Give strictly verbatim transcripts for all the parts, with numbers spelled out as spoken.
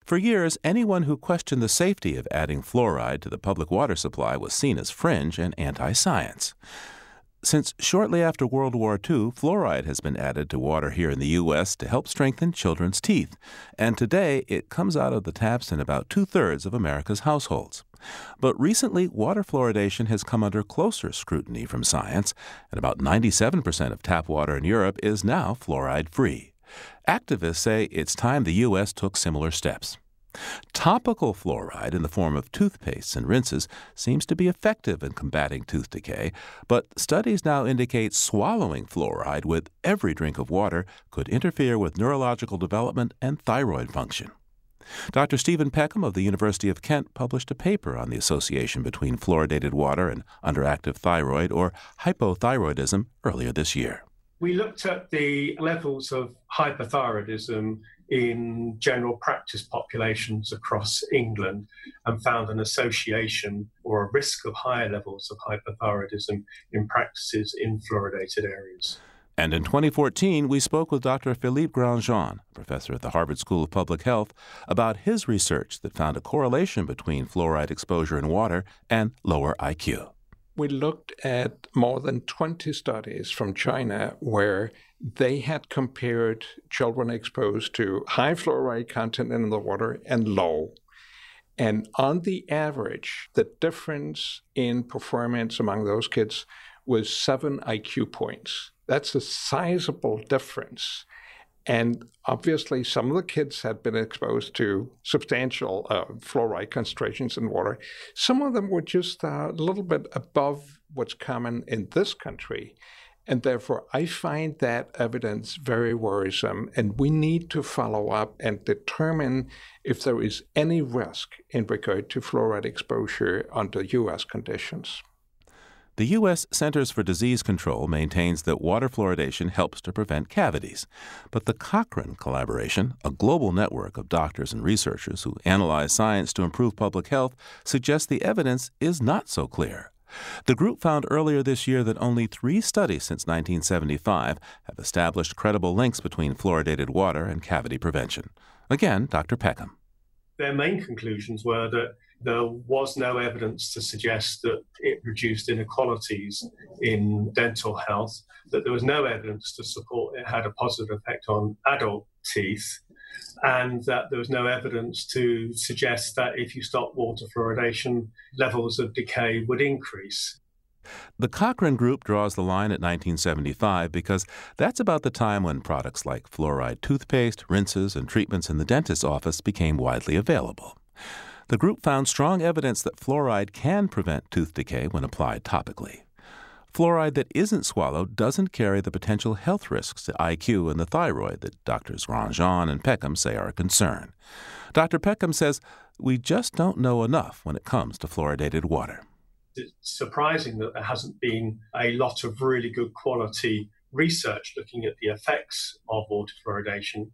For years, anyone who questioned the safety of adding fluoride to the public water supply was seen as fringe and anti-science. Since shortly after World War Two, fluoride has been added to water here in the U S to help strengthen children's teeth, and today it comes out of the taps in about two-thirds of America's households. But recently, water fluoridation has come under closer scrutiny from science, and about ninety-seven percent of tap water in Europe is now fluoride-free. Activists say it's time the U S took similar steps. Topical fluoride in the form of toothpastes and rinses seems to be effective in combating tooth decay, but studies now indicate swallowing fluoride with every drink of water could interfere with neurological development and thyroid function. Doctor Stephen Peckham of the University of Kent published a paper on the association between fluoridated water and underactive thyroid, or hypothyroidism, earlier this year. We looked at the levels of hypothyroidism in general practice populations across England and found an association or a risk of higher levels of hypothyroidism in practices in fluoridated areas. And in twenty fourteen, we spoke with Doctor Philippe Grandjean, professor at the Harvard School of Public Health, about his research that found a correlation between fluoride exposure in water and lower I Q. We looked at more than twenty studies from China where they had compared children exposed to high fluoride content in the water and low. And on the average, the difference in performance among those kids was seven I Q points. That's a sizable difference. And obviously, some of the kids had been exposed to substantial uh, fluoride concentrations in water. Some of them were just uh, a little bit above what's common in this country. And therefore, I find that evidence very worrisome. And we need to follow up and determine if there is any risk in regard to fluoride exposure under U S conditions. The U S Centers for Disease Control maintains that water fluoridation helps to prevent cavities. But the Cochrane Collaboration, a global network of doctors and researchers who analyze science to improve public health, suggests the evidence is not so clear. The group found earlier this year that only three studies since nineteen seventy-five have established credible links between fluoridated water and cavity prevention. Again, Doctor Peckham. Their main conclusions were that there was no evidence to suggest that it reduced inequalities in dental health, that there was no evidence to support it had a positive effect on adult teeth, and that there was no evidence to suggest that if you stop water fluoridation, levels of decay would increase. The Cochrane Group draws the line at nineteen seventy-five because that's about the time when products like fluoride toothpaste, rinses, and treatments in the dentist's office became widely available. The group found strong evidence that fluoride can prevent tooth decay when applied topically. Fluoride that isn't swallowed doesn't carry the potential health risks to I Q and the thyroid that Doctors Grandjean and Peckham say are a concern. Doctor Peckham says we just don't know enough when it comes to fluoridated water. It's surprising that there hasn't been a lot of really good quality research looking at the effects of water fluoridation.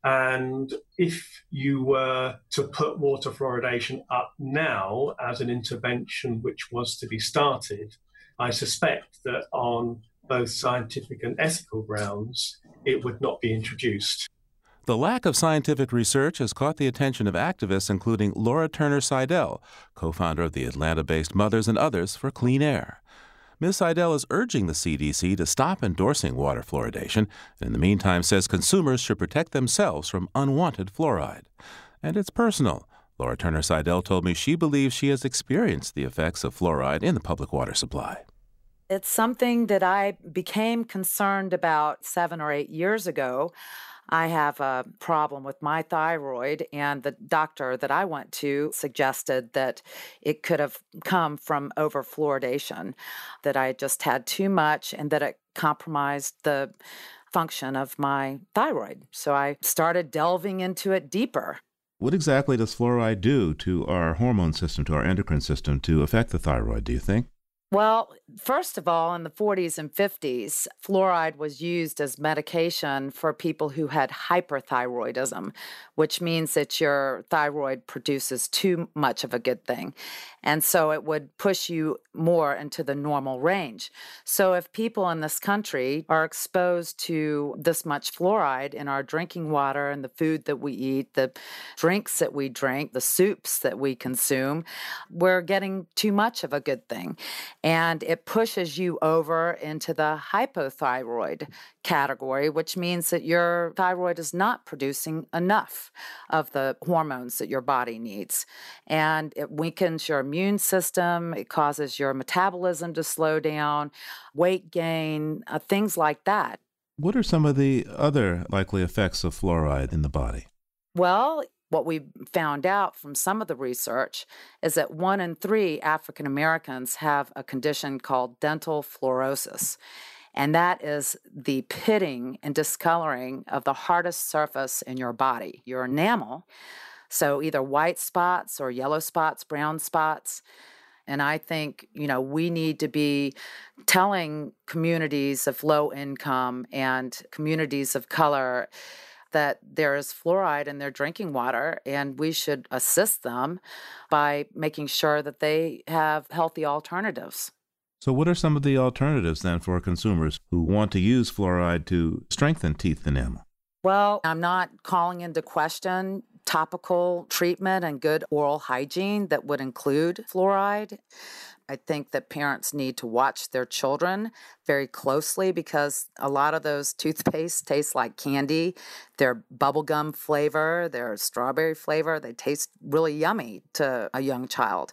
And if you were to put water fluoridation up now as an intervention which was to be started, I suspect that on both scientific and ethical grounds, it would not be introduced. The lack of scientific research has caught the attention of activists, including Laura Turner Seidel, co-founder of the Atlanta-based Mothers and Others for Clean Air. Miz Seidel is urging the C D C to stop endorsing water fluoridation, and in the meantime says consumers should protect themselves from unwanted fluoride. And it's personal. Laura Turner Seidel told me she believes she has experienced the effects of fluoride in the public water supply. It's something that I became concerned about seven or eight years ago. I have a problem with my thyroid, and the doctor that I went to suggested that it could have come from overfluoridation, that I just had too much and that it compromised the function of my thyroid. So I started delving into it deeper. What exactly does fluoride do to our hormone system, to our endocrine system, to affect the thyroid, do you think? Well, first of all, in the forties and fifties, fluoride was used as medication for people who had hyperthyroidism, which means that your thyroid produces too much of a good thing. And so it would push you more into the normal range. So if people in this country are exposed to this much fluoride in our drinking water and the food that we eat, the drinks that we drink, the soups that we consume, we're getting too much of a good thing. And it pushes you over into the hypothyroid category, which means that your thyroid is not producing enough of the hormones that your body needs. And it weakens your immune system. It causes your metabolism to slow down, weight gain, uh, things like that. What are some of the other likely effects of fluoride in the body? Well, what we found out from some of the research is that one in three African Americans have a condition called dental fluorosis. And that is the pitting and discoloring of the hardest surface in your body, your enamel. So either white spots or yellow spots, brown spots. And I think, you know, we need to be telling communities of low income and communities of color that there is fluoride in their drinking water, and we should assist them by making sure that they have healthy alternatives. So what are some of the alternatives then for consumers who want to use fluoride to strengthen teeth enamel? Well, I'm not calling into question topical treatment and good oral hygiene that would include fluoride. I think that parents need to watch their children very closely because a lot of those toothpastes taste like candy. They're bubblegum flavor, they're strawberry flavor. They taste really yummy to a young child.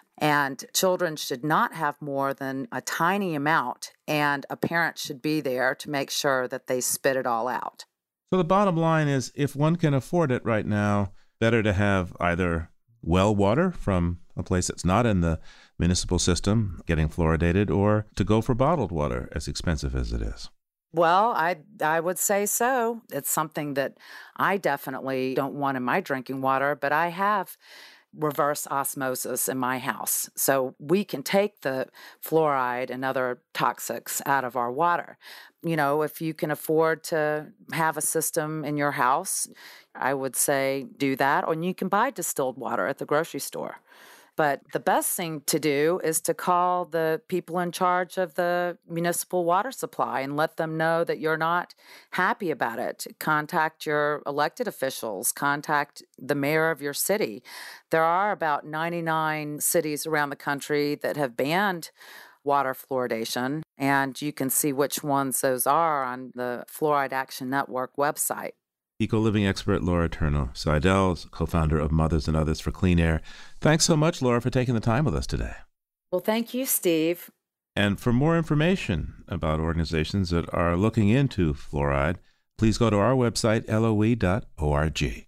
And children should not have more than a tiny amount, and a parent should be there to make sure that they spit it all out. So the bottom line is, if one can afford it right now, better to have either well water from a place that's not in the municipal system getting fluoridated, or to go for bottled water, as expensive as it is. Well, I I would say so. It's something that I definitely don't want in my drinking water, but I have reverse osmosis in my house. So we can take the fluoride and other toxics out of our water. You know, if you can afford to have a system in your house, I would say do that, or you can buy distilled water at the grocery store. But the best thing to do is to call the people in charge of the municipal water supply and let them know that you're not happy about it. Contact your elected officials, contact the mayor of your city. There are about ninety-nine cities around the country that have banned water fluoridation, and you can see which ones those are on the Fluoride Action Network website. Eco-living expert Laura Turner-Seidel, co-founder of Mothers and Others for Clean Air. Thanks so much, Laura, for taking the time with us today. Well, thank you, Steve. And for more information about organizations that are looking into fluoride, please go to our website, L O E dot org.